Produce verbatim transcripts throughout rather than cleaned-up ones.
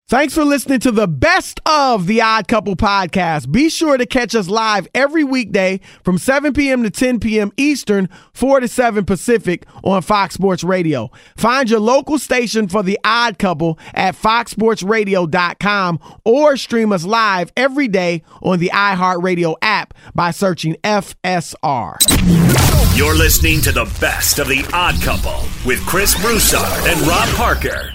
Thanks for listening to the best of the Odd Couple podcast. Be sure to catch us live every weekday from seven p.m. to ten p.m. Eastern, four to seven Pacific on Fox Sports Radio. Find your local station for the Odd Couple at fox sports radio dot com or stream us live every day on the iHeartRadio app by searching F S R. You're listening to the best of the Odd Couple with Chris Broussard and Rob Parker.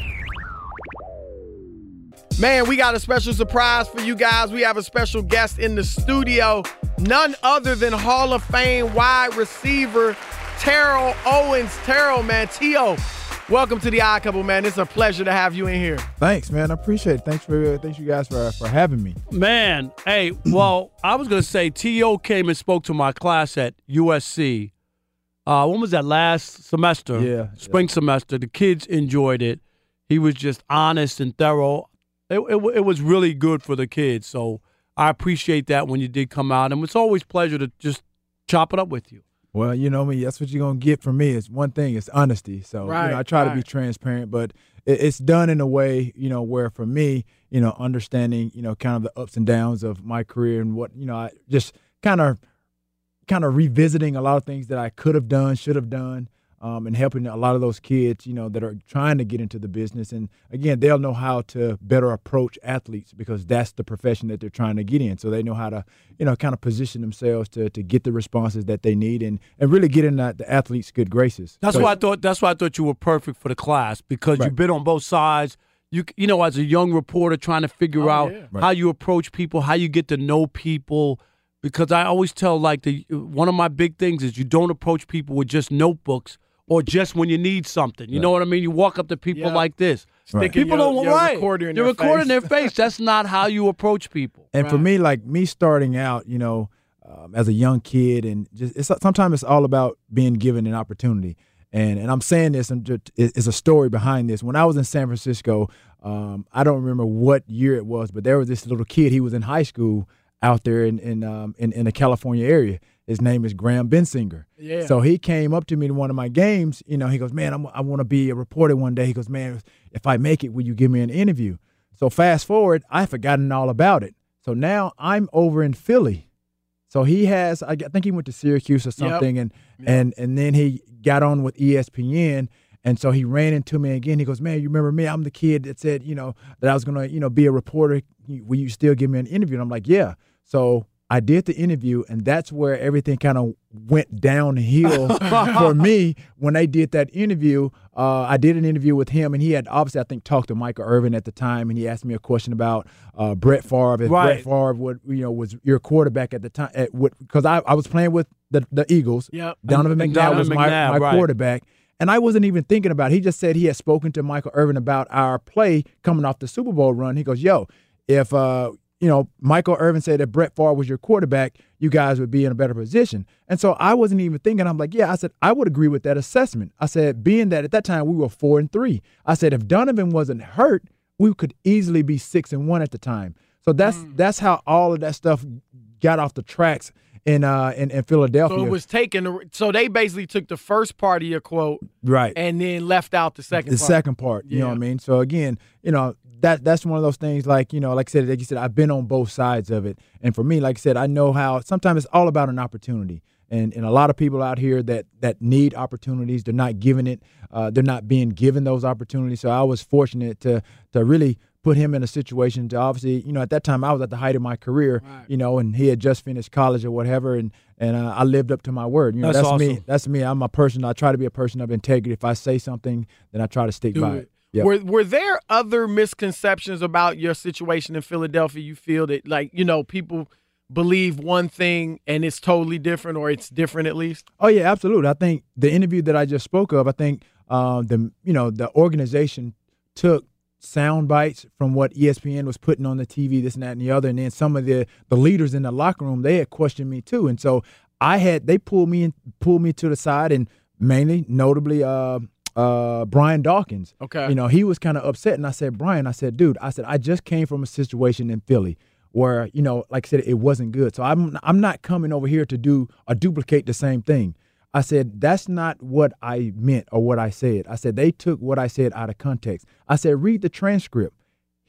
Man, we got a special surprise for you guys. We have a special guest in the studio, none other than Hall of Fame wide receiver Terrell Owens. Terrell, man, T O, welcome to the Odd Couple, man. It's a pleasure to have you in here. Thanks, man. I appreciate it. Thanks for thanks you guys for for having me. Man, hey, well, I was gonna say T O came and spoke to my class at U S C. Uh, when was that? Last semester? Yeah, spring yeah. semester. The kids enjoyed it. He was just honest and thorough. It, it, it was really good for the kids, so I appreciate that when you did come out, and it's always a pleasure to just chop it up with you. Well, you know me, that's what you're going to get from me. It's one thing, it's honesty. So right, you know, I try right. to be transparent, but it, it's done in a way, you know, where for me, you know, understanding, you know, kind of the ups and downs of my career and what, you know, I just kind of kind of revisiting a lot of things that I could have done, should have done. Um, and helping a lot of those kids, you know, that are trying to get into the business. And, again, they'll know how to better approach athletes because that's the profession that they're trying to get in. So they know how to, you know, kind of position themselves to to get the responses that they need and, and really get in the, the athletes' good graces. That's why I thought that's why I thought you were perfect for the class because Right. you've been on both sides. You you know, as a young reporter trying to figure Oh, out yeah. Right. how you approach people, how you get to know people. Because I always tell, like, the one of my big things is you don't approach people with just notebooks or just when you need something. You Right. know what I mean? You walk up to people Yeah. like this. Right. Sticking People your, don't your right. recorder in You're their recording face. their face. That's not how you approach people. And for Right. me, like me starting out, you know, um, as a young kid, and just it's sometimes it's all about being given an opportunity. And and I'm saying this, and just, it's a story behind this. When I was in San Francisco, um, I don't remember what year it was, but there was this little kid. He was in high school out there in in um, in, in the California area. His name is Graham Bensinger. Yeah. So he came up to me in one of my games. You know, he goes, man, I'm, I want to be a reporter one day. He goes, man, if I make it, will you give me an interview? So fast forward, I've forgotten all about it. So now I'm over in Philly. So he has, I think he went to Syracuse or something, and Yep. and and then he got on with E S P N. And so he ran into me again. He goes, man, you remember me? I'm the kid that said, you know, that I was going to, you know, be a reporter. Will you still give me an interview? And I'm like, yeah. So I did the interview, and that's where everything kind of went downhill for me when they did that interview. Uh, I did an interview with him, and he had obviously, I think, talked to Michael Irvin at the time, and he asked me a question about uh, Brett Favre. If Right. Brett Favre would, you know, was your quarterback at the time, because I, I was playing with the, the Eagles. Yep. Donovan And McNabb Donovan was my, McNabb, my right. quarterback. And I wasn't even thinking about it. He just said he had spoken to Michael Irvin about our play coming off the Super Bowl run. He goes, yo, if uh, you know, Michael Irvin said that Brett Favre was your quarterback, you guys would be in a better position. And so I wasn't even thinking. I'm like, yeah, I said, I would agree with that assessment. I said, being that at that time we were four and three, I said, if Donovan wasn't hurt, we could easily be six and one at the time. So that's Mm. that's how all of that stuff got off the tracks in uh in, in Philadelphia. So it was taken. So they basically took the first part of your quote right. and then left out the second the part. second part, you know Yeah. what I mean? So again, you know, that that's one of those things, like, you know, like I said, like you said, I've been on both sides of it. And for me, like I said, I know how sometimes it's all about an opportunity. And and a lot of people out here that that need opportunities, they're not giving it, uh, they're not being given those opportunities. So I was fortunate to to really put him in a situation to obviously, you know, at that time I was at the height of my career, Right. you know, and he had just finished college or whatever, and and uh, I lived up to my word. You know, That's that's, me. awesome. That's me. I'm a person. I try to be a person of integrity. If I say something, then I try to stick Do by it. it. Yep. Were were there other misconceptions about your situation in Philadelphia? You feel that, like, you know, people believe one thing and it's totally different, or it's different at least? Oh yeah, absolutely. I think the interview that I just spoke of, I think uh, the you know the organization took sound bites from what E S P N was putting on the T V, this and that and the other, and then some of the the leaders in the locker room, they had questioned me too, and so I had they pulled me in, pulled me to the side, and mainly, notably, uh, uh, Brian Dawkins. Okay. You know, he was kind of upset, and I said, Brian, I said, dude, I said, I just came from a situation in Philly where, you know, like I said, it wasn't good. So I'm I'm not coming over here to do or duplicate the same thing. I said, that's not what I meant or what I said. I said, they took what I said out of context. I said, read the transcript.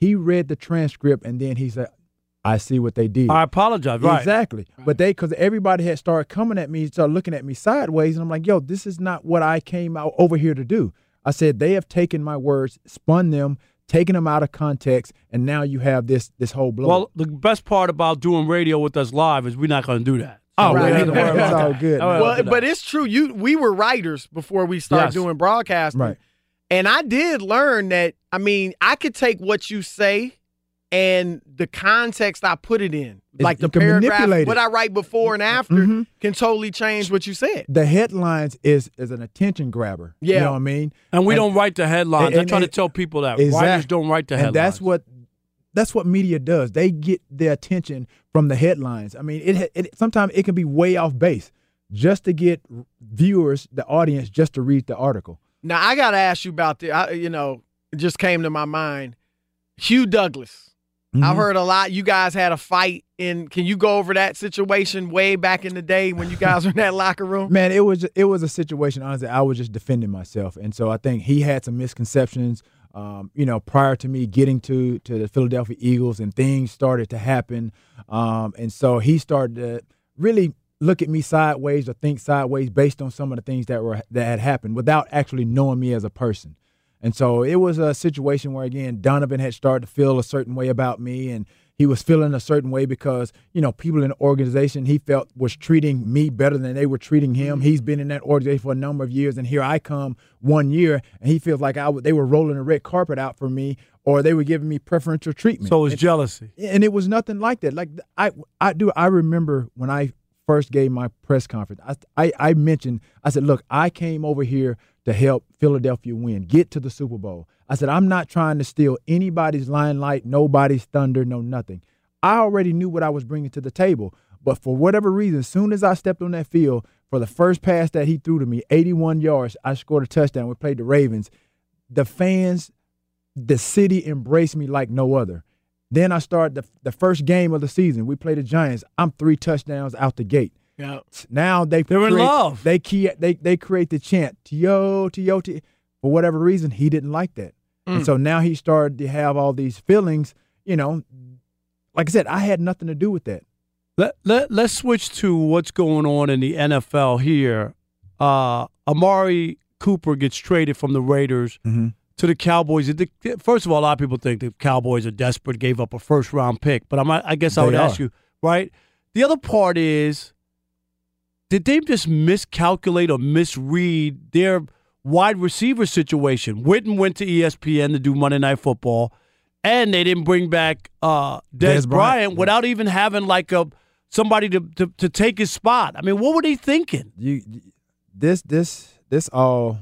He read the transcript, and then he said, I see what they did. I apologize. Right. Exactly. Right. But they, because everybody had started coming at me, started looking at me sideways, and I'm like, yo, this is not what I came out over here to do. I said, they have taken my words, spun them, taken them out of context, and now you have this this whole blow. Well, the best part about doing radio with us live is we're not going to do that. So oh, right. That's That's all good. Well, but it's true. You, we were writers before we started yes. doing broadcasting. Right. And I did learn that, I mean, I could take what you say and the context I put it in, It, like the paragraph, what I write before and after mm-hmm. can totally change what you said. The headlines is is an attention grabber. Yeah. You know what I mean? And we and, don't write the headlines. And, I try and, to tell people that. Exactly. Writers don't write the headlines. And that's what that's what media does. They get their attention from the headlines. I mean, it, it sometimes it can be way off base just to get viewers, the audience, just to read the article. Now, I got to ask you about the, I, you know, it just came to my mind. Hugh Douglas. Mm-hmm. I've heard a lot. You guys had a fight. In, can you go over that situation way back in the day when you guys were in that locker room? Man, it was it was a situation, honestly, I was just defending myself. And so I think he had some misconceptions, um, you know, prior to me getting to, to the Philadelphia Eagles, and things started to happen. Um, and so he started to really look at me sideways or think sideways based on some of the things that were that had happened without actually knowing me as a person. And so it was a situation where, again, Donovan had started to feel a certain way about me, and he was feeling a certain way because, you know, people in the organization he felt was treating me better than they were treating him. He's been in that organization for a number of years, and here I come one year, and he feels like I w- they were rolling a red carpet out for me, or they were giving me preferential treatment. So it was and, jealousy. And it was nothing like that. Like I, I do. I remember when I first gave my press conference, I, I, I mentioned, I said, look, I came over here to help Philadelphia win, get to the Super Bowl. I said, I'm not trying to steal anybody's limelight, nobody's thunder, no nothing. I already knew what I was bringing to the table. But for whatever reason, as soon as I stepped on that field, for the first pass that he threw to me, eighty-one yards, I scored a touchdown. We played the Ravens. The fans, the city embraced me like no other. Then I started the, the first game of the season. We played the Giants. I'm three touchdowns out the gate. Yeah. Now they They're create, in love. They key, they they create the chant T O T O T. For whatever reason, he didn't like that, mm. and so now he started to have all these feelings. You know, like I said, I had nothing to do with that. Let let let's switch to what's going on in the N F L here. Uh, Amari Cooper gets traded from the Raiders mm-hmm. to the Cowboys. First of all, a lot of people think the Cowboys are desperate, gave up a first round pick, but I'm, I guess I would they ask are. you, right? The other part is, did they just miscalculate or misread their wide receiver situation? Witten went to E S P N to do Monday Night Football, and they didn't bring back uh, Des, Des Bryant, Bryant yeah. without even having like a somebody to, to to take his spot. I mean, what were they thinking? You, this, this, this all.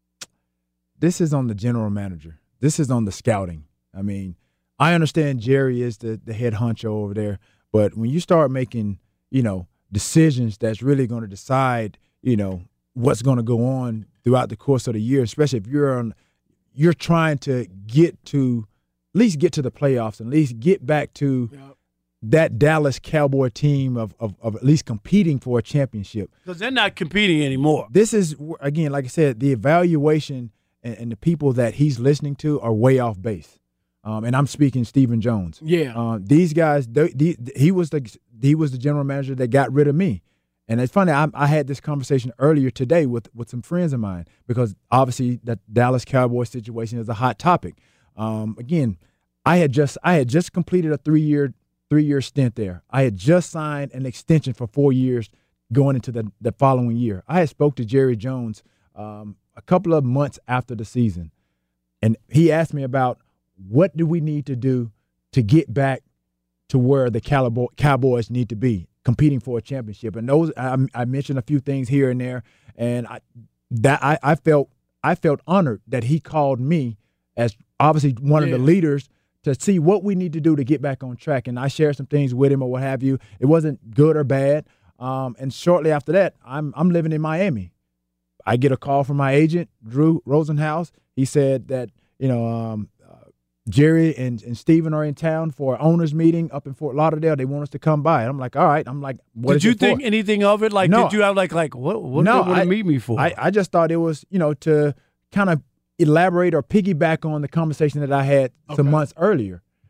This is on the general manager. This is on the scouting. I mean, I understand Jerry is the the head honcho over there, but when you start making, you know, decisions that's really going to decide, you know, what's going to go on throughout the course of the year, especially if you're on, you're trying to get to, at least get to the playoffs, and at least get back to yep. that Dallas Cowboy team of, of of at least competing for a championship. Because they're not competing anymore. This is, again, like I said, the evaluation and, and the people that he's listening to are way off base. Um, and I'm speaking Stephen Jones. Yeah. Uh, these guys, they, they, he was the he was the general manager that got rid of me. And it's funny, I, I had this conversation earlier today with, with some friends of mine, because obviously the Dallas Cowboys situation is a hot topic. Um, again, I had just I had just completed a three year three year stint there. I had just signed an extension for four years going into the, the following year. I had spoke to Jerry Jones um, a couple of months after the season, and he asked me about what do we need to do to get back to where the Cowboys need to be, competing for a championship. And those I, I mentioned a few things here and there, and I that I, I felt I felt honored that he called me as obviously one yeah. of the leaders to see what we need to do to get back on track. And I shared some things with him or what have you. It wasn't good or bad. Um, and shortly after that, I'm I'm living in Miami. I get a call from my agent, Drew Rosenhaus. He said that, you know, um, Jerry and, and Steven are in town for an owners meeting up in Fort Lauderdale. They want us to come by. And I'm like, all right. I'm like, what did is you it think for? anything of it? Like, no, did you have like, like what, what no, do they want I, to meet me for? I, I just thought it was, you know, to kind of elaborate or piggyback on the conversation that I had okay. some months earlier.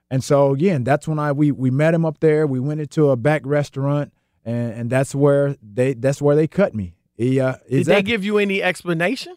And so again, that's when I we we met him up there. We went into a back restaurant, and, and that's where they that's where they cut me. He, uh, Did exactly. they give you any explanation?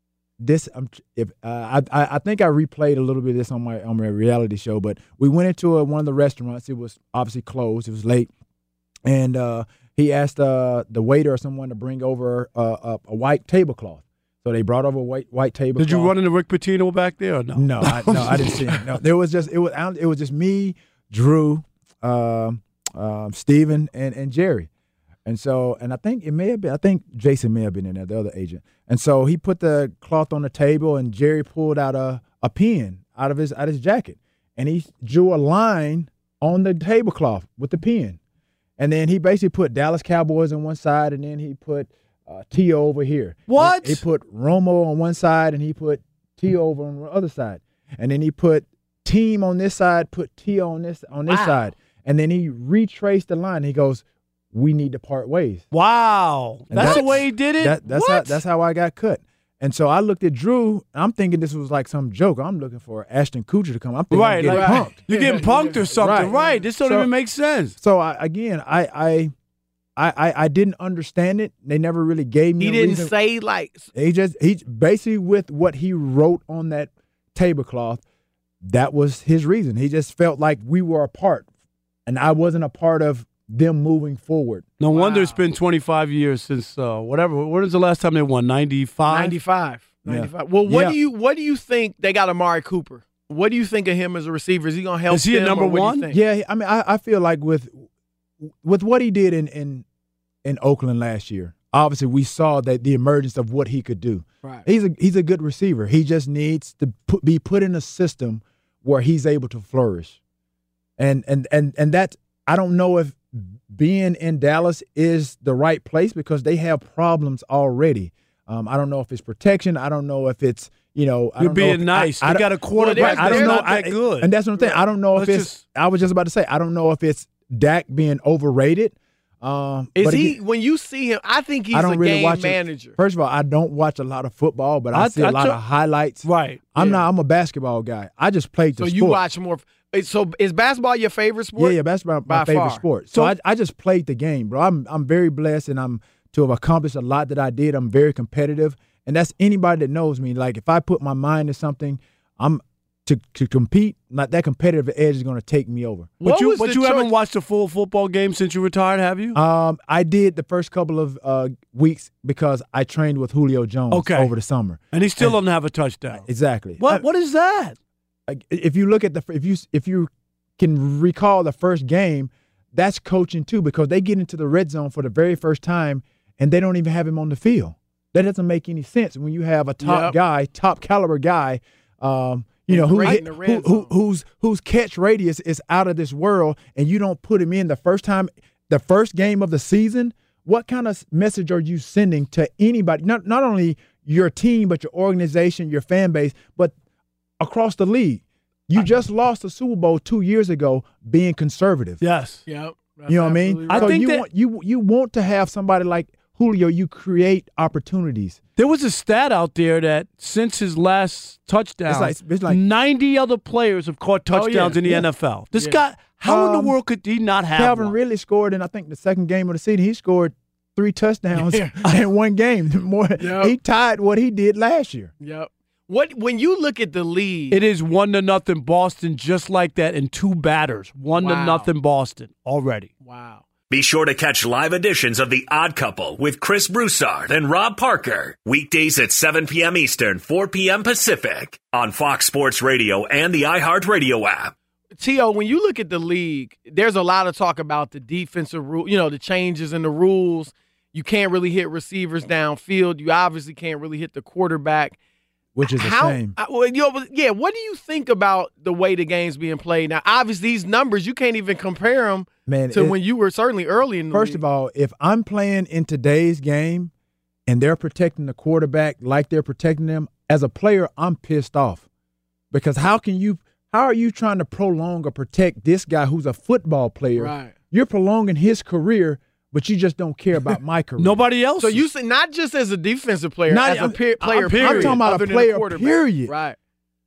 This um, if uh, I I think I replayed a little bit of this on my on my reality show, but we went into a, one of the restaurants. It was obviously closed. It was late, and uh, he asked uh, the waiter or someone to bring over uh, a, a white tablecloth. So they brought over a white white tablecloth. Did you run into Rick Pitino back there or no? No, I, no, I didn't see him. No, there was just it was it was just me, Drew, um, um, Steven, and and Jerry. And so, and I think it may have been, I think Jason may have been in there, the other agent. And so he put the cloth on the table, and Jerry pulled out a, a pen out of his out of his jacket, and he drew a line on the tablecloth with the pen. And then he basically put Dallas Cowboys on one side, and then he put uh, T O over here. What? He, he put Romo on one side, and he put T O over on the other side. And then he put team on this side, put T O on this on this Wow. side. And then he retraced the line. He goes, we need to part ways. Wow. And That's that- the way he did it? That, that's what? how that's how I got cut. And so I looked at Drew. I'm thinking this was like some joke. I'm looking for Ashton Kutcher to come. I'm thinking Right. I'm getting Like, punked. You're getting punked or something. Right. Right. This don't So- even make sense. So I, again, I, I I I I didn't understand it. They never really gave me. He a didn't reason. say like He just he basically with what he wrote on that tablecloth. That was his reason. He just felt like we were a part, and I wasn't a part of them moving forward. No Wow. wonder it's been twenty-five years since uh, whatever. When was the last time they won? ninety-five? ninety-five. Yeah. ninety-five. Well, what Yeah. do you what do you think they got Amari Cooper? What do you think of him as a receiver? Is he going to help? Is he a them, number or what do you one? think? Yeah, I mean, I, I feel like with with what he did in, in in Oakland last year, obviously we saw that the emergence of what he could do. Right. He's a he's a good receiver. He just needs to put, be put in a system where he's able to flourish, and and and and that I don't know if being in Dallas is the right place because they have problems already. Um, I don't know if it's protection. I don't know if it's you know. I You're don't know being if- nice. I, I they don't- got a quarterback. Well, I don't they're know. not that I- good. And that's what I'm saying. I don't know if Let's it's. just- I was just about to say. I don't know if it's Dak being overrated. Um, Is but he again, when you see him? I think he's I don't a really game watch it. manager. First of all, I don't watch a lot of football, but I, I- see a I lot took- of highlights. Right. I'm Yeah. not. I'm a basketball guy. I just played the So sport. you watch more. So is basketball your favorite sport? Yeah, yeah, basketball my By favorite far. sport. So, So- I, I just played the game, bro. I'm I'm very blessed, and I'm to have accomplished a lot that I did. I'm very competitive, and that's anybody that knows me. Like if I put my mind to something, I'm to to compete. Like that competitive edge is going to take me over. But What you, was but the you haven't choice- watched a full football game since you retired, have you? Um, I did the first couple of uh, weeks because I trained with Julio Jones Okay. over the summer. and he still and- doesn't have a touchdown. Exactly. What? I- what is that? like, if you look at the if you if you can recall the first game, that's coaching too because they get into the red zone for the very first time and they don't even have him on the field. That doesn't make any sense when you have a top Yep. guy, top caliber guy, um, you know, And who, great hit, in the who, red who zone. whose whose catch radius is out of this world, and you don't put him in the first time, the first game of the season. What kind of message are you sending to anybody? Not not only your team, but your organization, your fan base, but across the league. You just lost the Super Bowl two years ago being conservative. Yes. Yep. You know what I mean? I so think you that- want you you want to have somebody like Julio. You create opportunities. There was a stat out there that since his last touchdown, It's like- it's like- ninety other players have caught Oh, yeah. touchdowns in the Yeah. N F L. This Yeah. guy, how in Um, the world could he not have Calvin one? Ridley scored in I think the second game of the season. He scored three touchdowns in one game. More Yep. he tied what he did last year. Yep. What when you look at the league? It is one to nothing Boston, just like that, in two batters. One Wow. to nothing Boston already. wow. Be sure to catch live editions of The Odd Couple with Chris Broussard and Rob Parker. Weekdays at seven p.m. Eastern, four p.m. Pacific on Fox Sports Radio and the iHeartRadio app. T O, when you look at the league, there's a lot of talk about the defensive rule, you know, the changes in the rules. You can't really hit receivers downfield. You obviously can't really hit the quarterback. Which is a How, shame. I- well, you know, but yeah, what do you think about the way the game's being played? Now, obviously, these numbers, you can't even compare them Man, to it- when you were certainly early in the First league. of all, if I'm playing in today's game and they're protecting the quarterback like they're protecting them, as a player, I'm pissed off. Because how can you how are you trying to prolong or protect this guy who's a football player? Right. You're prolonging his career, but you just don't care about my career. Nobody else. So you say not just as a defensive player, Not- as a I'm- pe- player, I'm period, talking about a other than player, quarterback. period. Right.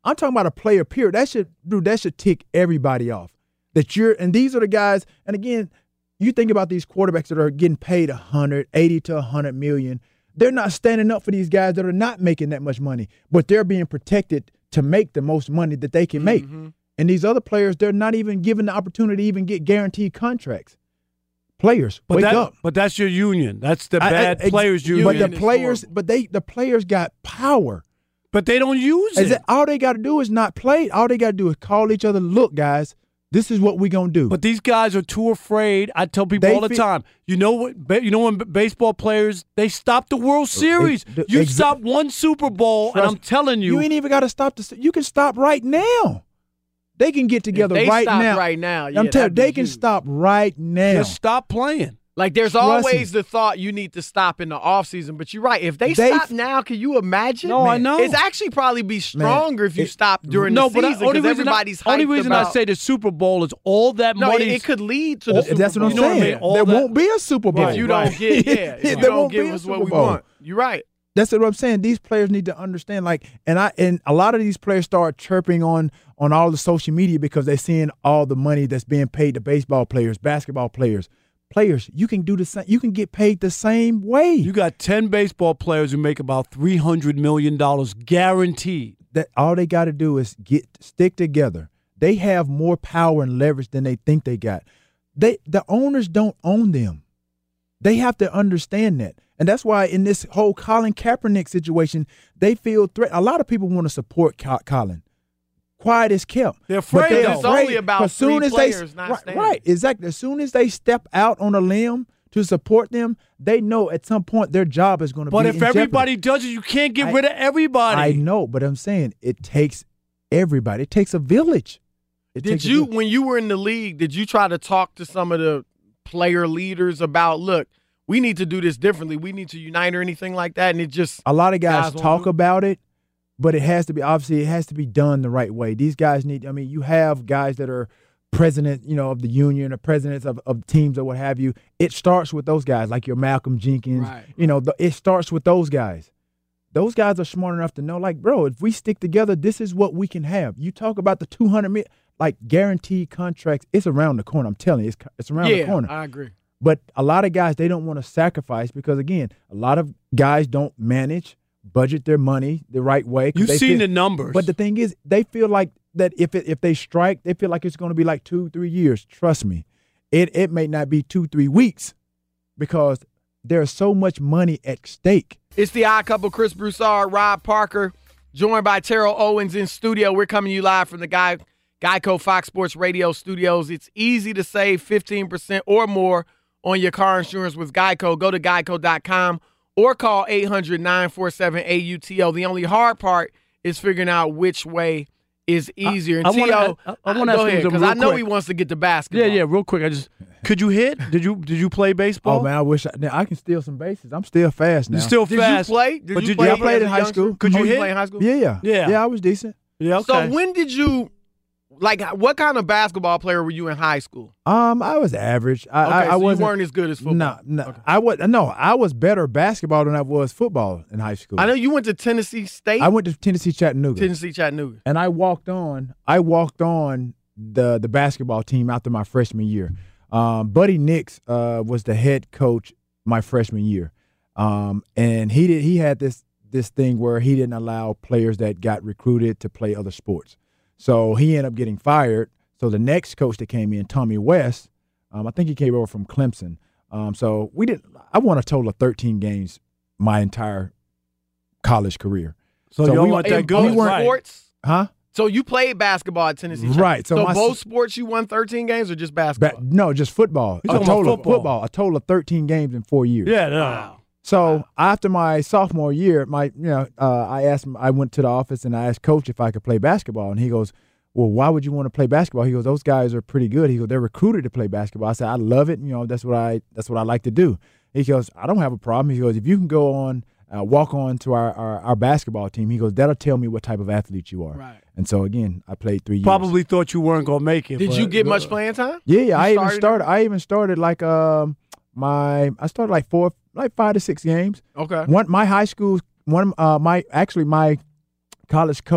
I'm talking about a player, period. That should, dude, that should tick everybody off. That you're, and these are the guys, and again, you think about these quarterbacks that are getting paid one hundred, eighty to one hundred million. They're not standing up for these guys that are not making that much money, but they're being protected to make the most money that they can make. Mm-hmm. And these other players, they're not even given the opportunity to even get guaranteed contracts. Players, but wake that, up. But that's your union. That's the I- bad I- players union. But the is players, horrible. but they, the players got power. But they don't use Is it. that all they got to do is not play? All they got to do is call each other. Look, guys, this is what we gonna do. But these guys are too afraid. I tell people They all the feel- time. You know what? ba- You know when b- baseball players they stop the World Series. ex- You exa- stop one Super Bowl, and Trust- I'm telling you, you ain't even got to stop. The, you can stop right now. They can get together If they right stop now. right now, yeah, I'm telling you, that'd be they can huge. stop right now. just stop playing. Like, there's Trust always me. the thought you need to stop in the offseason, but you're right. If they, They stop f- now, can you imagine? No, I know. It's actually probably be stronger if you it- stop during no, the but I- season only because reason, everybody's I, only hyped reason I about- say the Super Bowl is all that No, it, money. it could lead to the Oh, Super that's what Bowl. I'm You know what I saying. mean? All There that- won't be a Super Bowl. If you don't get, yeah, if you there don't won't give be a us what Super we Bowl. want. You're right. That's what I'm saying. These players need to understand, like, and I and a lot of these players start chirping on on all the social media because they're seeing all the money that's being paid to baseball players, basketball players. Players, you can do the same. You can get paid the same way. You got ten baseball players who make about three hundred million dollars guaranteed. That all they got to do is get stick together. They have more power and leverage than they think they got. They the owners don't own them. They have to understand that. And that's why in this whole Colin Kaepernick situation, they feel threat. A lot of people want to support Co- Colin. Quiet is kept. They're But afraid they're of It's him. afraid, only about 'cause soon three as players they, not right, standing. right, exactly. As soon as they step out on a limb to support them, they know at some point their job is going to be But in if jeopardy. everybody does it, you can't get I- rid of everybody. I know, but I'm saying it takes everybody. It takes a village. It Did takes a you, village. when you were in the league, did you try to talk to some of the player leaders about, look, we need to do this differently. We need to unite or anything like that? And it just A lot of guys, guys won't talk do it? about it, but it has to be obviously it has to be done the right way. These guys need. I mean, you have guys that are president, you know, of the union or presidents of, of teams or what have you. It starts with those guys, like your Malcolm Jenkins. Right. You know, the, it starts with those guys. Those guys are smart enough to know, like, bro, if we stick together, this is what we can have. You talk about the two hundred million, like guaranteed contracts. It's around the corner. I'm telling you, it's it's around the yeah, corner. I agree. But a lot of guys, they don't want to sacrifice because, again, a lot of guys don't manage, budget their money the right way. 'cause You've they seen feel- the numbers. But the thing is, they feel like that if it, if they strike, they feel like it's going to be like two, three years. Trust me, it it may not be two, three weeks because there's so much money at stake. It's the Odd Couple, Chris Broussard, Rob Parker, joined by Terrell Owens in studio. We're coming to you live from the Guy, Geico Fox Sports Radio studios. It's easy to save fifteen percent or more on your car insurance with Geico. Go to geico dot com or call eight hundred, nine four seven, A U T O. The only hard part is figuring out which way is easier. And I wanna- T O, I- I wanna ask go you ahead, something because real I know quick. he wants to get to yeah, basketball. yeah. Real quick, I just could you hit? Did you did you play baseball? Oh man, I wish I, now I can steal some bases. I'm still fast now. You're still Did fast. you play? Did but you did play? Yeah, I you played as in a high youngster? school. Could you Oh, hit? play in high school? yeah, yeah, Yeah. yeah. I was decent. Yeah. Okay. So when did you, like, what kind of basketball player were you in high school? Um, I was average. I, Okay, I, I so wasn't. you weren't as good as football. No, no. Okay. I was no. I was better basketball than I was football in high school. I know you went to Tennessee State, I went to Tennessee Chattanooga. Tennessee Chattanooga. and I walked on. I walked on the the basketball team after my freshman year. Um, Buddy Nix uh, was the head coach my freshman year, um, and he did. He had this this thing where he didn't allow players that got recruited to play other sports. So he ended up getting fired. So the next coach that came in, Tommy West, um, I think he came over from Clemson. Um, so we did. I won a total of thirteen games my entire college career. so, so y'all we- weren't In that good. both weren't- right. sports? Huh? So you played basketball at Tennessee Chat- Right, so So, my- both sports you won thirteen games or just Ba- basketball? no, just football. You're A talking total about of football. football. A total of thirteen games in four years. Yeah. No. Wow. So after my sophomore year, my you know, uh, I asked him. I went to the office and I asked Coach if I could play basketball, and he goes, "Well, why would you want to play basketball?" He goes, "Those guys are pretty good." He goes, "They're recruited to play basketball." I said, "I love it. You know, that's what I that's what I like to do." He goes, "I don't have a problem." He goes, "If you can go on, uh, walk on to our, our our basketball team," he goes, "That'll tell me what type of athlete you are." Right. And so again, I played three years. Probably thought you weren't gonna make it. Did but- you get much playing time? Yeah, yeah. I even started- started. I even started like um my. I started like four, like five to six games. Okay. One, my high school, one, uh, my actually my college coach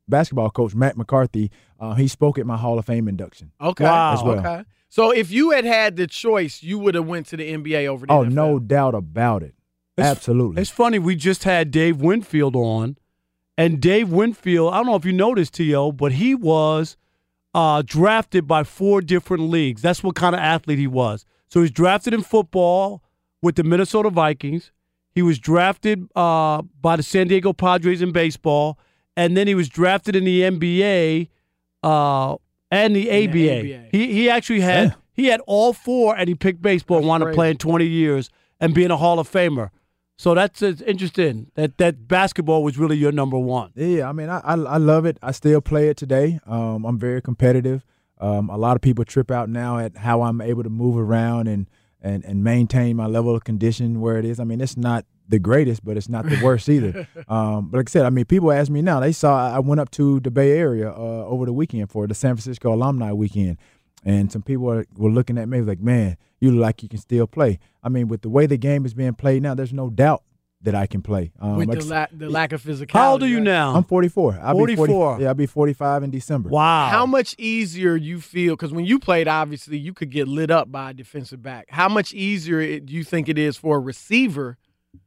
basketball coach, Matt McCarthy, uh, he spoke at my Hall of Fame induction. Okay. Wow. As well. Okay. So if you had had the choice, you would have went to the N B A over the Oh, N F L. no doubt about it. It's- Absolutely. It's funny. We just had Dave Winfield on, and Dave Winfield, I don't know if you noticed, T O, but he was uh, drafted by four different leagues. That's what kind of athlete he was. So he's drafted in football with the Minnesota Vikings. He was drafted uh, by the San Diego Padres in baseball, and then he was drafted in the N B A uh, and the A B A. A B A. He he actually had Yeah. he had all four, and he picked baseball and That's wound up crazy. playing twenty years and being a Hall of Famer. So that's it's interesting that that basketball was really your number one. Yeah, I mean, I, I I love it. I still play it today. Um, I'm very competitive. Um, a lot of people trip out now at how I'm able to move around and, and, and maintain my level of condition where it is. I mean, it's not the greatest, but it's not the worst either. Um, but like I said, I mean, people ask me now. They saw I went up to the Bay Area uh, over the weekend for the San Francisco Alumni Weekend, and some people were, were looking at me like, man, you look like you can still play. I mean, with the way the game is being played now, there's no doubt that I can play. Um, With like the, I la- said, the lack of physicality. How old are you right? now? I'm forty-four. I'll be forty-four. forty, yeah, I'll be forty-five in December. Wow. How much easier you feel, because when you played, obviously, you could get lit up by a defensive back. How much easier it, do you think it is for a receiver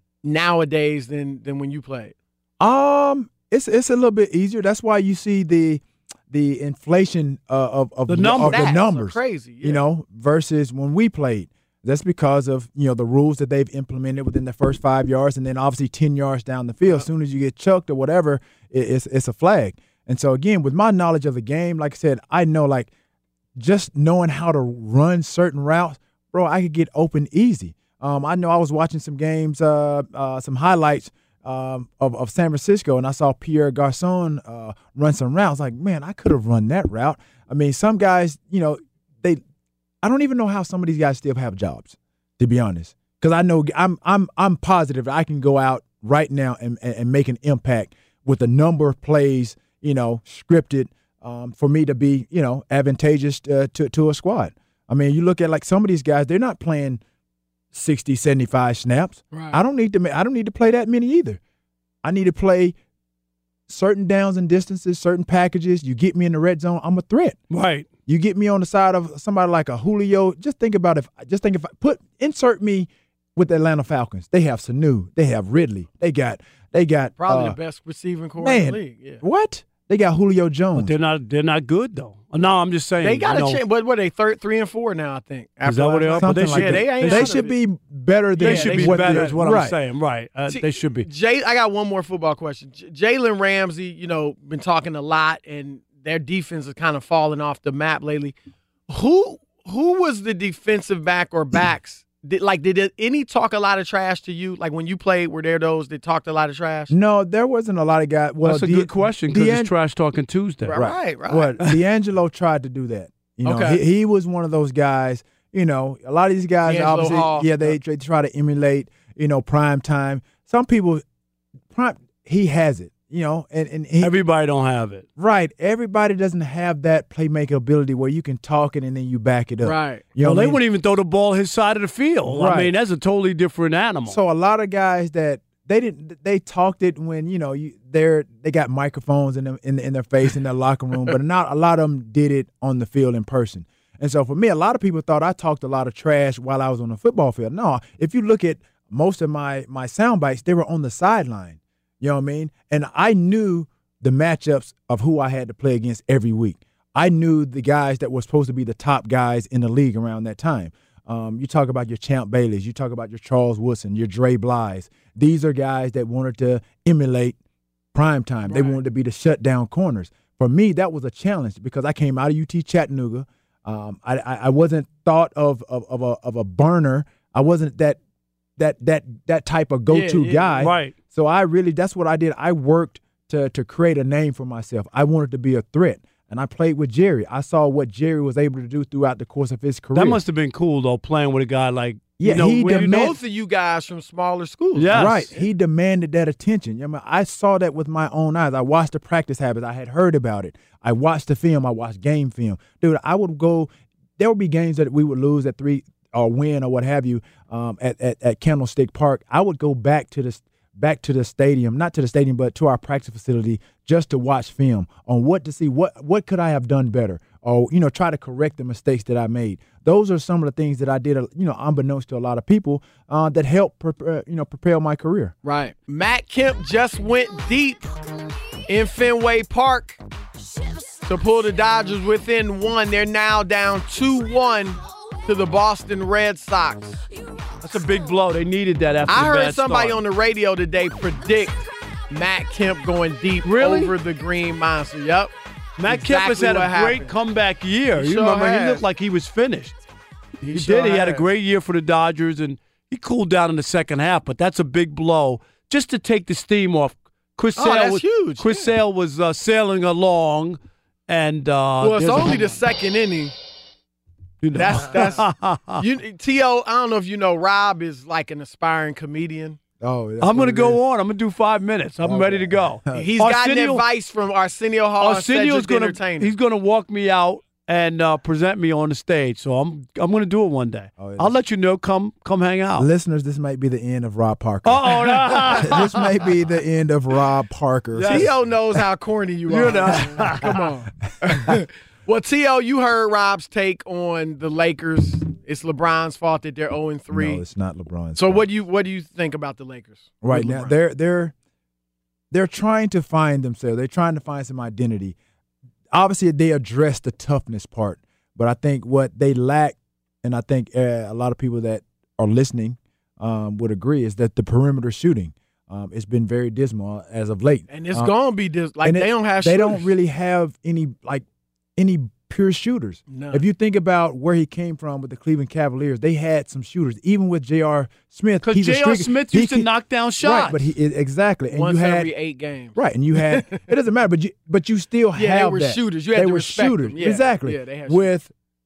nowadays than than when you played? Um, it's it's a little bit easier. That's why you see the the inflation uh, of of The of numbers. the Stats are numbers, crazy. Yeah. you know, versus when we played. That's because of, you know, the rules that they've implemented within the first five yards, and then obviously ten yards down the field. As soon as you get chucked or whatever, it, it's it's a flag. And so again, with my knowledge of the game, like I said, I know like just knowing how to run certain routes, bro, I could get open easy. Um, I know I was watching some games, uh, uh, some highlights um, of, of San Francisco, and I saw Pierre Garçon uh, run some routes. Like, man, I could have run that route. I mean, some guys, you know, they. I don't even know how some of these guys still have jobs, to be honest, because I know I'm I'm I'm positive I can go out right now and, and, and make an impact with a number of plays, you know, scripted um, for me to be, you know, advantageous uh, to to a squad. I mean, you look at like some of these guys, they're not playing sixty, seventy-five snaps. Right. I don't need to ma- I don't need to play that many either. I need to play certain downs and distances, certain packages. You get me in the red zone, I'm a threat. Right. You get me on the side of somebody like a Julio. Just think about if. Just think if I put insert me with the Atlanta Falcons. They have Sanu. They have Ridley. They got. They got Probably uh, the best receiving core man. in the league. Yeah. What? They got Julio But Jones. they're not they're not good though. No, I'm just saying. They got you a know, chance. What were they? Third, three and four now, I think. Is that what they are? last But they Something should, like yeah, that. they ain't They out should of be better than they Yeah, should they be should better. they- Is what I'm right. saying. Right. Uh, See, they should be. Jay, I got one more football question. J- Jalen Ramsey, you know, been talking a lot, and their defense is kind of falling off the map lately. Who who was the defensive back or backs? Did, like, did any talk a lot of trash to you? Like when you played, were there those that talked a lot of trash? No, there wasn't a lot of guys. Well, That's a De- good question because Dean- it's Trash Talking Tuesday. Right, right. right. Well, D'Angelo tried to do that. You know, Okay. he, he was one of those guys. You know, a lot of these guys D'Angelo obviously, Hall. yeah, they, they try to emulate. You know, prime time. Some people, prime. He has it. You know, and and he, Everybody don't have it. right. Everybody doesn't have that playmaker ability where you can talk it and then you back it up. Right. You know well, what I they mean? wouldn't even throw the ball his side of the field. I Right. mean, that's a totally different animal. So a lot of guys that they didn't, they talked it when you know you they're they got microphones in them in, in their face in their locker room, but not a lot of them did it on the field in person. And so for me, a lot of people thought I talked a lot of trash while I was on the football field. No, if you look at most of my my sound bites, they were on the sideline. You know what I mean? And I knew the matchups of who I had to play against every week. I knew the guys that were supposed to be the top guys in the league around that time. Um, you talk about your Champ Baileys, you talk about your Charles Woodson, your Dre Blyes. These are guys that wanted to emulate prime time. They Right. wanted to be the shutdown corners. For me, that was a challenge because I came out of U T Chattanooga. Um, I, I, I wasn't thought of, of of a of a burner. I wasn't that that that that type of go-to Yeah, yeah, guy. right. So I really, that's what I did. I worked to to create a name for myself. I wanted to be a threat, and I played with Jerry. I saw what Jerry was able to do throughout the course of his career. That must have been cool though, playing with a guy like Yeah, you know, he when- demand- Both of you guys from smaller schools. Yes. Right. He demanded that attention. I mean, I saw that with my own eyes. I watched the practice habits. I had heard about it. I watched the film. I watched game film. Dude, I would go – there would be games that we would lose at three or win or what have you um, at, at, at Candlestick Park. I would go back to this back to the stadium, not to the stadium, but to our practice facility just to watch film on what to see, what what could I have done better, or, you know, try to correct the mistakes that I made. Those are some of the things that I did, you know, unbeknownst to a lot of people, uh, that helped, prepare, you know, propel my career. Right. Matt Kemp just went deep in Fenway Park to pull the Dodgers within one. They're now down two one to the Boston Red Sox. That's a big blow. They needed that after I the heard bad somebody start. on the radio today predict Matt Kemp going deep Really? over the Green Monster. Yep. Matt Kemp has Exactly had a what great happened. comeback year. He you sure remember, he has. looked like he was finished. He, sure did. He had a has. great year for the Dodgers, and he cooled down in the second half, but that's a big blow just to take the steam off. Chris Oh, Sale that's was, huge, Chris yeah. Sale was uh, sailing along, and uh, Well, it's there's a- only the second inning. you know. That's that's you T O, I don't know if you know, Rob is like an aspiring comedian. Oh, that's I'm what going to it go is. on. I'm going to do five minutes. I'm ready to go. He's gotten Arsenio- advice from Arsenio Hall, Arsenio's Cedric going to Entertainer. he's going to walk me out and uh, present me on the stage. So I'm I'm going to do it one day. Oh, yeah. I'll let you know. Come come hang out. Listeners, this might be the end of Rob Parker. Uh oh, no. This may be the end of Rob Parker. T O knows how corny you are. You know. Come on. Well, T O, you heard Rob's take on the Lakers. It's LeBron's fault that they're oh and three. No, it's not LeBron's So fault. what do you what do you think about the Lakers? Right with now, LeBron? they're they're they're trying to find themselves. They're trying to find some identity. Obviously, they address the toughness part, but I think what they lack, and I think uh, a lot of people that are listening um, would agree, is that the perimeter shooting. Um, it's been very dismal as of late, and it's Um, gonna be this like and they it- don't have they shooters. don't really have any like any pure shooters. No. If you think about where he came from with the Cleveland Cavaliers, they had some shooters. Even with J R. Smith, Because he's a J R. streaker. Smith He used to can- knock down shots. Right, but he exactly, and once you had every eight games. right, and you had it doesn't matter, but you but you still Yeah, they have were that. shooters. You had they to were respect shooters, them. Yeah, exactly. yeah, they had with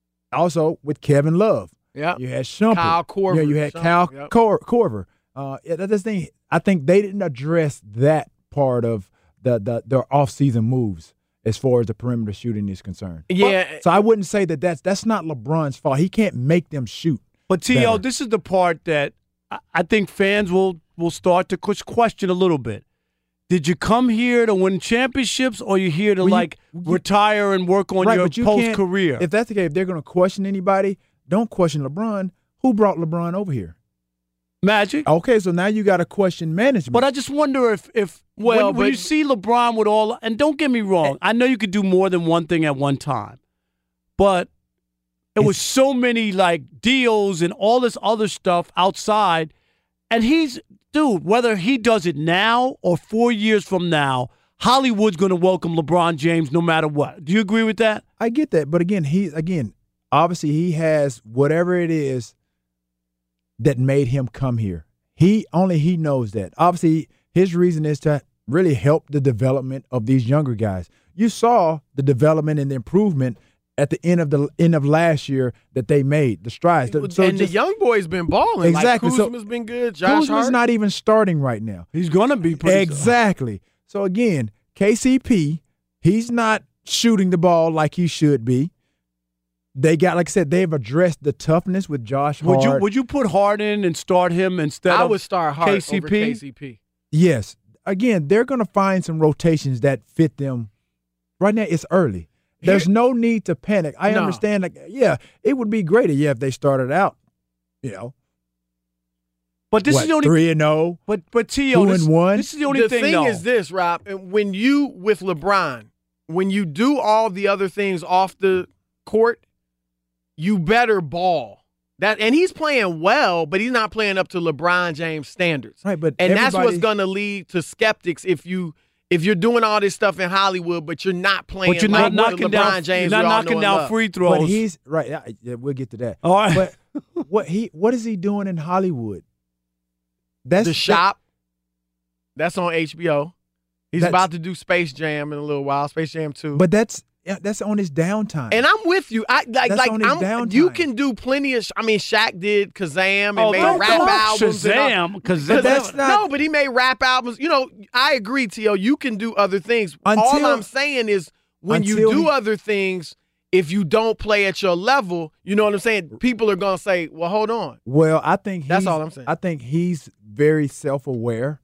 also with Kevin Love, Yep. you had Shumpert, Kyle Korver. yeah, you had Shumpert, Kyle yep. Cor- Korver. Uh, yeah, that's the thing. I think they didn't address that part of the the their offseason moves as far as the perimeter shooting is concerned. Yeah. So I wouldn't say that that's that's not LeBron's fault. He can't make them shoot. But T O, better. this is the part that I- I think fans will will start to ques- question a little bit. Did you come here to win championships, or you here to Well, you- like you- retire and work on right, your but you post can't- career? If that's the case, if they're going to question anybody, don't question LeBron. Who brought LeBron over here? Magic. Okay, so now you got to question management. But I just wonder if, if Well, when, when you but- see LeBron with all, and don't get me wrong, I know you could do more than one thing at one time, but it was so many like deals and all this other stuff outside, and he's, dude, whether he does it now or four years from now, Hollywood's going to welcome LeBron James no matter what. Do you agree with that? I get that, but again, he again, obviously he has whatever it is that made him come here. He only he knows that. Obviously, his reason is to really help the development of these younger guys. You saw the development and the improvement at the end of the end of last year that they made, the strides. So and just- the young boy's been balling. Exactly, Like so- Kuzma's been good. Josh Kuzma's Hart. not even starting right now. He's going to be pretty Exactly. So again, K C P, he's not shooting the ball like he should be. They got, like I said, they've addressed the toughness with Josh Hart. Would you would you put Harden and start him instead I of would start Hart K C P? over K C P. Yes. Again, they're going to find some rotations that fit them. Right now, it's early. There's Here- no need to panic. I No. understand. Like, yeah, it would be great, yeah, if they started out, you know, But this what, is the only three and zero. But but T O, Two this, and one? this is the only The thing, thing though. is this, Rob. When you with LeBron, when you do all the other things off the court, you better ball. That and he's playing well, but he's not playing up to LeBron James standards. Right, but And that's what's everybody- going to lead to skeptics if you if you're doing all this stuff in Hollywood, but you're not playing but you're like not what knocking LeBron down, James. you're we not all know knocking and down love. free throws. But he's right. Yeah, yeah, we'll get to that. All right. But what he what is he doing in Hollywood? That's The Shop. That's on H B O. He's That's- about to do Space Jam in a little while. Space Jam two. But that's yeah, that's on his downtime. And I'm with you. I like That's like on his I'm. downtime. You can do plenty of. I mean, Shaq did Kazam and Oh, made don't rap go albums. and all- Shazam, because But that's not- no, but he made rap albums. You know, I agree, T O. You can do other things. All Until- I'm saying is when you until do he- other things, if you don't play at your level, you know what I'm saying? People are gonna say, "Well, hold on." Well, I think That's he's- all I'm saying. I think he's very self-aware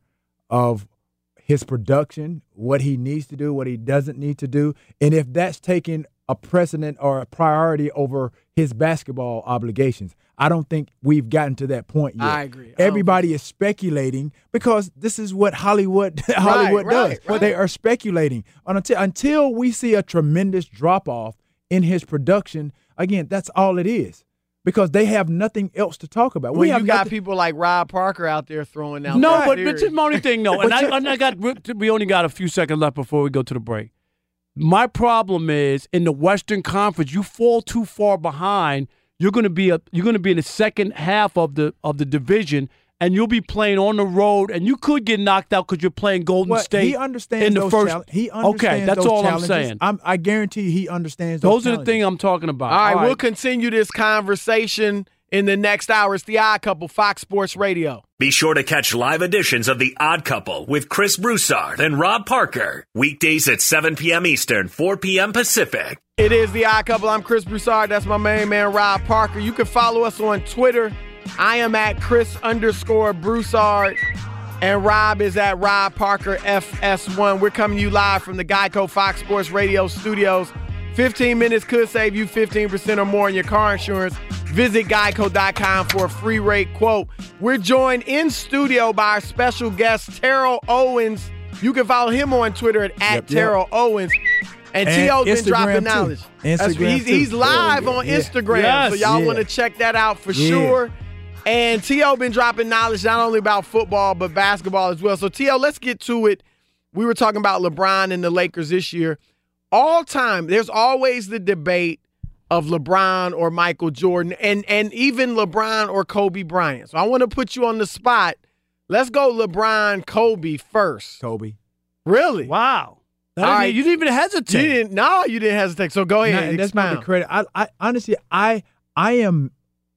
of his production, what he needs to do, what he doesn't need to do, and if that's taking a precedent or a priority over his basketball obligations. I don't think we've gotten to that point yet. I agree. I Everybody is speculating because this is what Hollywood Hollywood right, does. right, right. They are speculating. Until until we see a tremendous drop off in his production, again, that's all it is. Because they have nothing else to talk about. When We you have got nothing- people like Rob Parker out there throwing out No, that but theory. this is my only thing, though. And I, and I got we only got a few seconds left before we go to the break. My problem is in the Western Conference, you fall too far behind. You're going to be a you're going to be in the second half of the of the division, and you'll be playing on the road, and you could get knocked out because you're playing Golden Well, State. he understands in the those first. challenge- He understands okay, that's those all challenges. I'm saying. I'm, I guarantee you he understands Those those are the challenges. things I'm talking about. All right, All we'll continue this conversation in the next hour. It's The Odd Couple, Fox Sports Radio. Be sure to catch live editions of The Odd Couple with Chris Broussard and Rob Parker. Weekdays at seven p.m. Eastern, four p.m. Pacific. It is The Odd Couple. I'm Chris Broussard. That's my main man, Rob Parker. You can follow us on Twitter. I am at Chris underscore Broussard. And Rob is at Rob Parker F S one. We're coming to you live from the Geico Fox Sports Radio studios. fifteen minutes could save you fifteen percent or more in your car insurance. Visit geico dot com for a free rate quote. We're joined in studio by our special guest, Terrell Owens. You can follow him on Twitter at, at Yep, yep. Terrell Owens. And, And T O's been Instagram, dropping too. knowledge. That's- Instagram, he's, too. he's live Yeah, on yeah. Instagram, Yes. so y'all Yeah. want to check that out for Yeah. sure. And T O been dropping knowledge not only about football but basketball as well. So T O, let's get to it. We were talking about LeBron and the Lakers this year. All time, there's always the debate of LeBron or Michael Jordan, and and even LeBron or Kobe Bryant. So I want to put you on the spot. Let's go LeBron, Kobe first. Kobe. Really? Wow. That All didn't- right. You didn't even You hesitate. didn't? No, you didn't hesitate. So go ahead. Nah, that's not expound. the credit. I, I honestly, I, I am,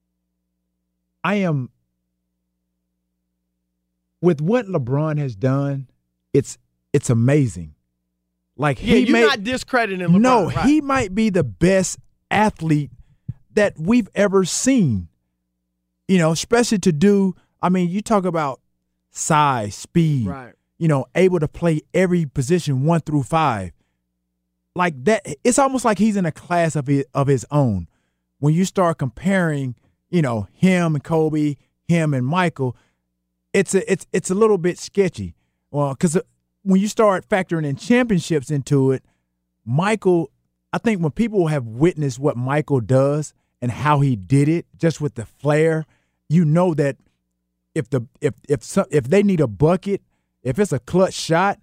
I am. With what LeBron has done, it's it's amazing. Like Yeah, he you're made, not discrediting LeBron. no, right. he might be the best athlete that we've ever seen. You know, especially to do. I mean, you talk about size, speed. Right. You know, able to play every position one through five. Like that, it's almost like he's in a class of his, of his own. When you start comparing, you know, him and Kobe, him and Michael, it's a it's it's a little bit sketchy. Well, because when you start factoring in championships into it, Michael, I think when people have witnessed what Michael does and how he did it, just with the flair, you know that if the if if some, if they need a bucket, if it's a clutch shot,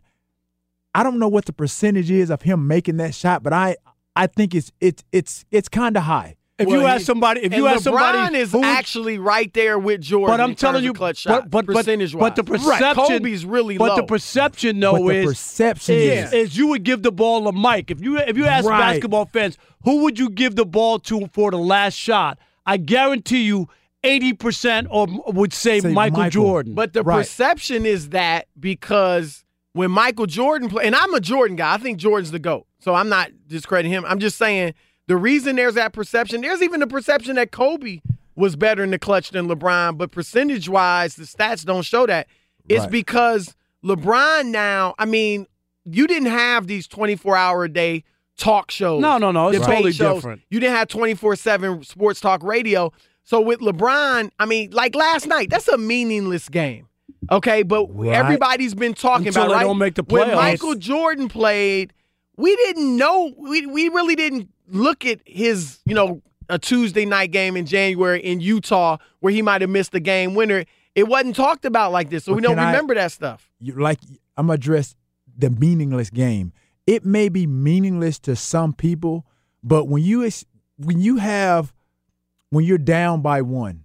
I don't know what the percentage is of him making that shot, but I I think it's it's it's it's kind of high. If Well, you ask he- somebody, if and you ask LeBron somebody, is who would- actually right there with Jordan. but I'm in telling terms you, of clutch shot, but, but, percentage but, but the wise. perception, Kobe's really but low. the perception though But the is perception is, is- is you would give the ball to Mike. If you if you ask Right. basketball fans, who would you give the ball to for the last shot? I guarantee you, eighty percent or would say, Say Michael, Michael. Jordan. But the Right. perception is that because when Michael Jordan played, and I'm a Jordan guy, I think Jordan's the GOAT. So I'm not discrediting him. I'm just saying the reason there's that perception, there's even the perception that Kobe was better in the clutch than LeBron, but percentage-wise, the stats don't show that. It's Right. because LeBron now, I mean, you didn't have these twenty-four hour a day talk shows. No, no, no, it's debate totally shows. different. You didn't have twenty-four seven sports talk radio. So with LeBron, I mean, like last night, that's a meaningless game. Okay, but Right. everybody's been talking Until about they right? don't make the When playoffs. Michael Jordan played, we didn't know. We we really didn't look at his, you know, a Tuesday night game in January in Utah where he might have missed the game winner. It wasn't talked about like this, so But we don't can I- remember that stuff. You, like I'm gonna address the meaningless game. It may be meaningless to some people, but when you ex- when you have when you're down by one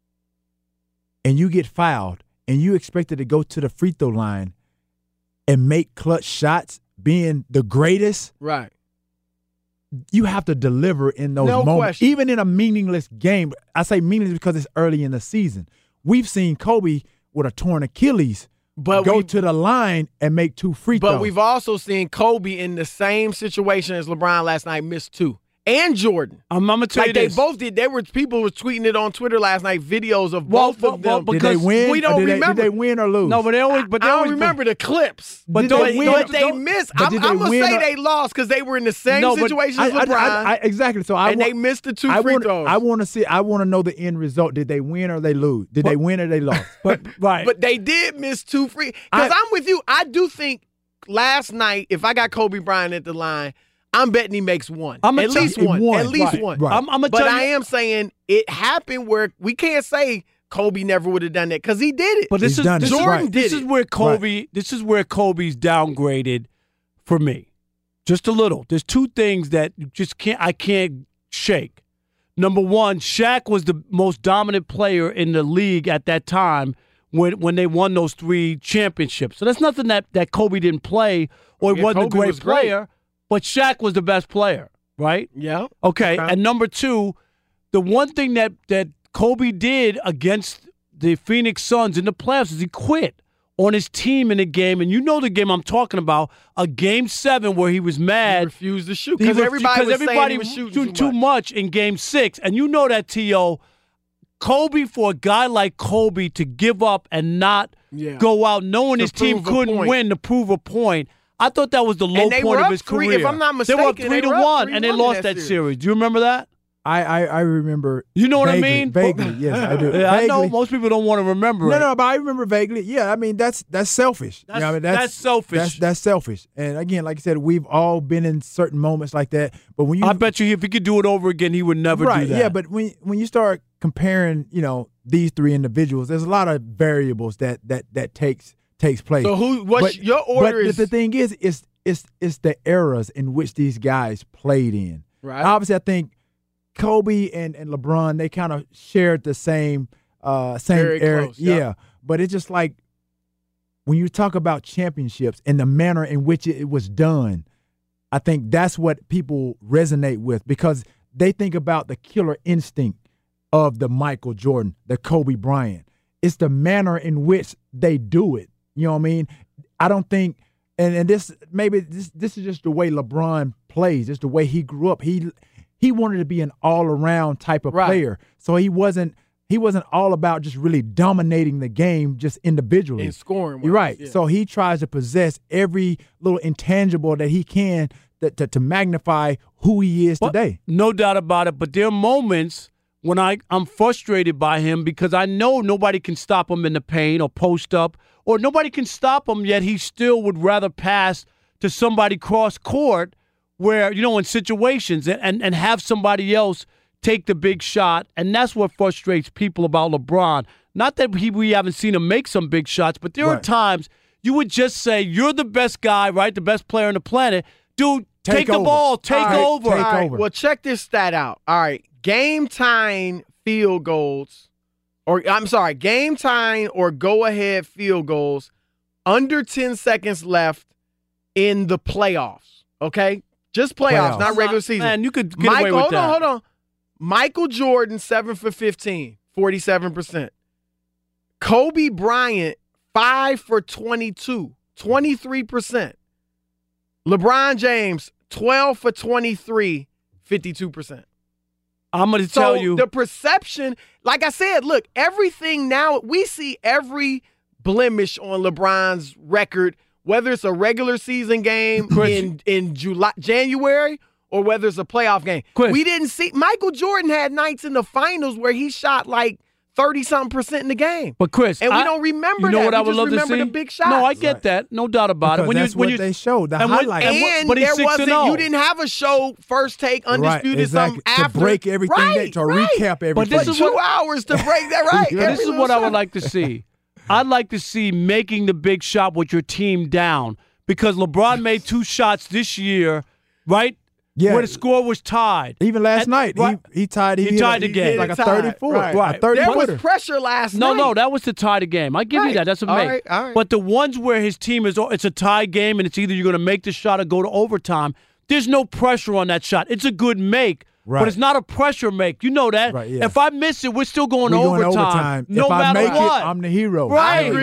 and you get fouled and you expected to go to the free throw line and make clutch shots, being the greatest, Right. you have to deliver in those No moments, question. even in a meaningless game. I say meaningless because it's early in the season. We've seen Kobe with a torn Achilles But go we- to the line and make two free But throws. we've also seen Kobe in the same situation as LeBron last night miss two. and Jordan. I'm, I'm gonna tell like you they this. both did. They were people were tweeting it on Twitter last night. Videos of Well, both well, of them. well, Did they win? we don't or did remember. They, did they win or lose? No, but they always. But they I don't always remember the clips. But Did don't they win? But they Don't- missed. but I'm, did they I'm gonna win say or- they lost because they were in the same No, but situation I, as I, LeBron, I, I, exactly. So I and want, they missed the two I free want, throws. I want to see. I want to know the end result. Did they win or they lose? Did But- they win or they lost? But right. But they did miss two free. Because I- I'm with you. I do think last night, if I got Kobe Bryant at the line, I'm betting he makes one. I'm at gonna least tell- one. one, At least right, one. right. I'm, I'm gonna But tell I you. am saying it happened where we can't say Kobe never would have done that because he did it. But this He's is done it. this Jordan is, Right. did this it. is where Kobe. This is where Kobe's downgraded for me, just a little. There's two things that you just can't. I can't shake. Number one, Shaq was the most dominant player in the league at that time when when they won those three championships. So that's nothing that, that Kobe didn't play or he Yeah, wasn't Kobe a great was great. player, but Shaq was the best player, right? yeah. Okay. Okay. And number two, the one thing that, that Kobe did against the Phoenix Suns in the playoffs is he quit on his team in the game. And you know the game I'm talking about, a game seven where he was He mad. refused to shoot He because ref- everybody was everybody saying he was was shooting too, much in game six. And you know that, T O Kobe, for a guy like Kobe to give up and not Yeah. go out knowing To his team prove a couldn't point. win to prove a point, I thought that was the low And they point were of up his three, career. if I'm not they were up mistaken, three they to were up one, three and they one in lost that that series. series. Do you remember that? I, I, I remember. You know what I vaguely, mean? Vaguely, yes, I do. Yeah, I Vaguely. know most people don't want to remember No, it. no, but I remember vaguely. Yeah, I mean that's that's selfish. You know That's- what I mean? that's selfish. That's that's selfish. And again, like I said, we've all been in certain moments like that. But when you, I bet you if he could do it over again, he would never right, do that. yeah. But when when you start comparing, you know, these three individuals, there's a lot of variables that that that takes takes place. So who? What's But- your order? but is the thing is, it's it's it's the eras in which these guys played in. right. Obviously, I think Kobe and, and LeBron, they kind of shared the same uh, same Very era. close, yeah. yeah. But it's just like when you talk about championships and the manner in which it, it was done, I think that's what people resonate with because they think about the killer instinct of the Michael Jordan, the Kobe Bryant. It's the manner in which they do it. You know what I mean? I don't think and, and this maybe this this is just the way LeBron plays, just the way he grew up. He He wanted to be an all-around type of Right. player, so he wasn't he wasn't all about just really dominating the game just individually. And scoring. You're right. Yeah. So he tries to possess every little intangible that he can that, to, to magnify who he is But- today. No doubt about it. But there are moments when I, I'm frustrated by him because I know nobody can stop him in the paint or post up, or nobody can stop him, yet he still would rather pass to somebody cross court where, you know, in situations and, and, and have somebody else take the big shot. And that's what frustrates people about LeBron. Not that he, we haven't seen him make some big shots, but there are Right. times you would just say, you're the best guy, right? The best player on the planet. Dude, take, Take the over. ball, take All right, over. take All right, over. well, check this stat out. All right, game time field goals, or I'm sorry, game time or go ahead field goals under ten seconds left in the playoffs. Okay, just playoffs, Playoffs. not regular season. Man, you could get Michael, away with hold that. on, hold on. Michael Jordan, seven for fifteen, forty-seven percent. Kobe Bryant, five for twenty-two, twenty-three percent. LeBron James, twelve for twenty-three, fifty-two percent. I'm going to So tell you. the perception, like I said, look, everything now, we see every blemish on LeBron's record, whether it's a regular season game Chris. in, in July, January, or whether it's a playoff game. Chris. We didn't see, Michael Jordan had nights in the finals where he shot like thirty-something percent in the game. but Chris, And we I- don't remember you know that. what we I would just love to remember see? the big shots. No, I get Right. that. No doubt about Because it. When that's you, when what you, they showed, the and when- highlights. and- And but he's there six and wasn't, oh. you didn't have a show, first take, undisputed, right, exactly. something after. To break everything, right, that, to right. recap everything. But this For is two what- hours to break that, right? this Every is little what I would shot. like to see. I'd like to see making the big shot with your team down because LeBron made two shots this year, right? Yeah. Where the score was tied. Even last And- night, right. he, he tied. He, He hit tied a, the game. like a He tied, thirty-four, right. a thirty There was footer. pressure last No, night. no, that was to tie the game. I give you Right. that. That's a All make. right, all right. But the ones where his team is, it's a tie game, and it's either you're going to make the shot or go to overtime. There's no pressure on that shot. It's a good make, Right. but it's not a pressure make. You know that. Right, yeah. If I miss it, we're still going We to going overtime. overtime. No if matter I make what. it, I'm the hero. Right. I agree.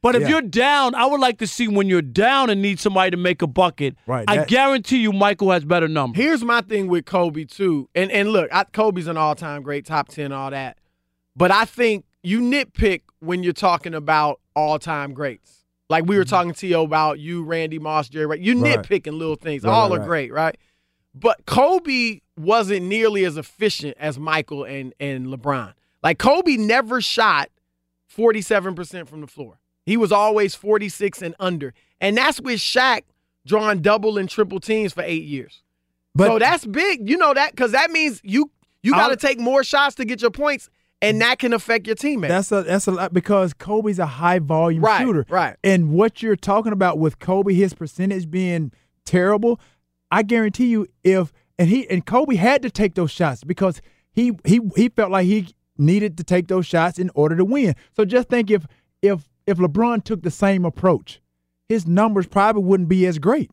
But if Yeah. you're down, I would like to see when you're down and need somebody to make a bucket. Right, I that- guarantee you Michael has better numbers. Here's my thing with Kobe, too. And and look, I, Kobe's an all-time great, top ten, all that. But I think you nitpick when you're talking about all-time greats. Like we were talking to you about you, Randy Moss, Jerry Rice. You Right. nitpicking little things. Right, all right, are right. great, right? But Kobe wasn't nearly as efficient as Michael and, and LeBron. Like Kobe never shot forty-seven percent from the floor. He was always forty-six and under. And that's with Shaq drawing double and triple teams for eight years. But so that's big. You know that because that means you you got to I'll- take more shots to get your points, and that can affect your teammates. that's a that's a lot because Kobe's a high volume Right, shooter. right. And what you're talking about with Kobe, his percentage being terrible, I guarantee you, if and he and Kobe had to take those shots because he he he felt like he needed to take those shots in order to win. So just think if if if LeBron took the same approach, his numbers probably wouldn't be as great.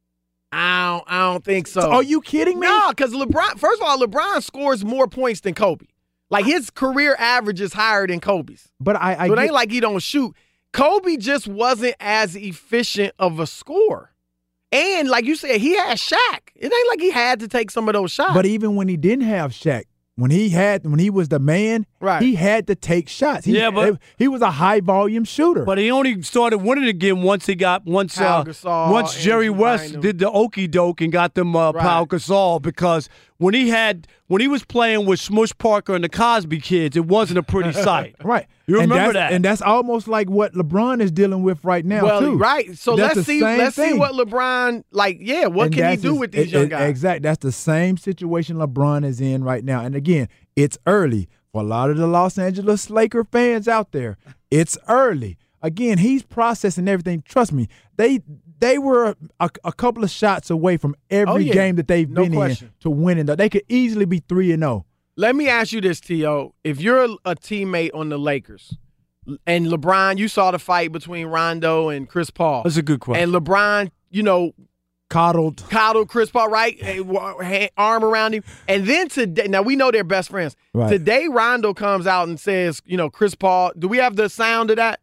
I don't, I don't think so. So are you kidding me? No, because LeBron. First of all, LeBron scores more points than Kobe. Like his career average is higher than Kobe's. But I, I So it get, ain't like he don't shoot. Kobe just wasn't as efficient of a scorer. And like you said, he had Shaq. It ain't like he had to take some of those shots. but even when he didn't have Shaq, when he had when he was the man, Right. he had to take shots. He, Yeah, but- he was a high volume shooter. But he only started winning again once he got once Pau uh, Gasol, once Jerry Andrew West Bynum. did the okey doke and got them uh, Right. Pau Gasol because when he had when he was playing with Smush Parker and the Cosby Kids, it wasn't a pretty sight. Right. You and remember that's, that. And that's almost like what LeBron is dealing with right now, well, too. right. So That's let's the see. same Let's see thing. what LeBron like. Yeah, what And can he that's do his- with these it- young it- guys? Exactly. That's the same situation LeBron is in right now. And again, it's early for a lot of the Los Angeles Laker fans out there. It's early. Again, he's processing everything. Trust me, they they were a, a couple of shots away from every Oh, yeah. game that they've No been question. in to winning. They could easily be three and zero. Let me ask you this, T O. If you're a, a teammate on the Lakers, and LeBron, you saw the fight between Rondo and Chris Paul, That's a good question. and LeBron, you know, Coddled. coddled Chris Paul, right? Eh, wa- ha- Arm around him. And then today, now we know they're best friends. Right. Today, Rondo comes out and says, you know, Chris Paul, do we have the sound of that?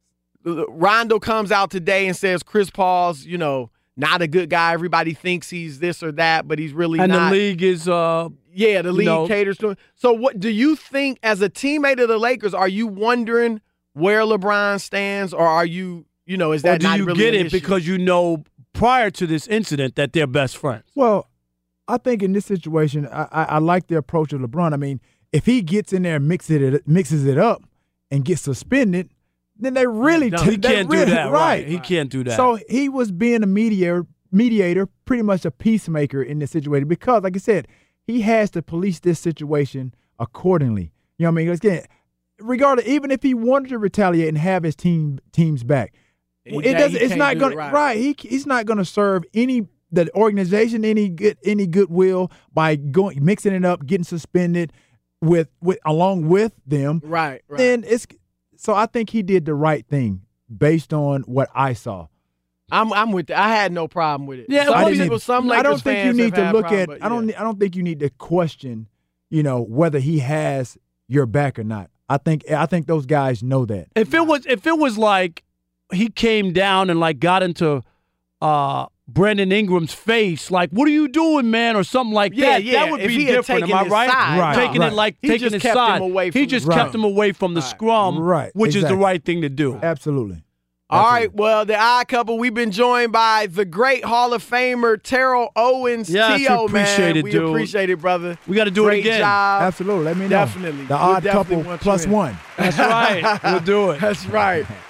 Rondo comes out today and says Chris Paul's, you know, not a good guy. Everybody thinks he's this or that, but he's really and not. the league is uh, Yeah, the league know- caters to him. So what do you think as a teammate of the Lakers, are you wondering where LeBron stands, or are you, you know, is or that do not you really get an it issue? because you know prior to this incident that they're best friends? Well, I think in this situation, I, I, I like the approach of LeBron. I mean, if he gets in there and mixes it, mixes it up and gets suspended, then they really No, t- He they can't do really- that, right? He can't do that. So he was being a mediator, mediator, pretty much a peacemaker in this situation because, like I said, he has to police this situation accordingly. You know what I mean? Again, regardless, even if he wanted to retaliate and have his team teams back, He- it he doesn't. It's can't not do going it right. right. He he's not going to serve any the organization any good any goodwill by going mixing it up, getting suspended with with along with them. Right, right. Then it's so I think he did the right thing based on what I saw. I'm I'm with that. I had no problem with it. Yeah, some I didn't people, either. some I Lakers don't think you fans need have to had look problem, at. but I don't. yeah. I don't think you need to question, you know, whether he has your back or not. I think. I think those guys know that. If it was if it was like he came down and like got into uh, Brandon Ingram's face, like, what are you doing, man, or something like Yeah, that, yeah. that would If be he had different. Am taken I his right? side, Right, Taking right. it like He taking just his kept side. him away he from just the- kept Right. him away from the Right. scrum, Right, which is the exactly. right thing to do. Absolutely. All Absolutely. right, well, the Odd Couple, we've been joined by the great Hall of Famer Terrell Owens. Yes, T O, appreciate man. it, we dude. appreciate it, brother. We got to do Great it again. job. Absolutely. Let me know. Definitely. The We'll odd definitely couple want you plus in. one. That's right. We'll do it. That's right.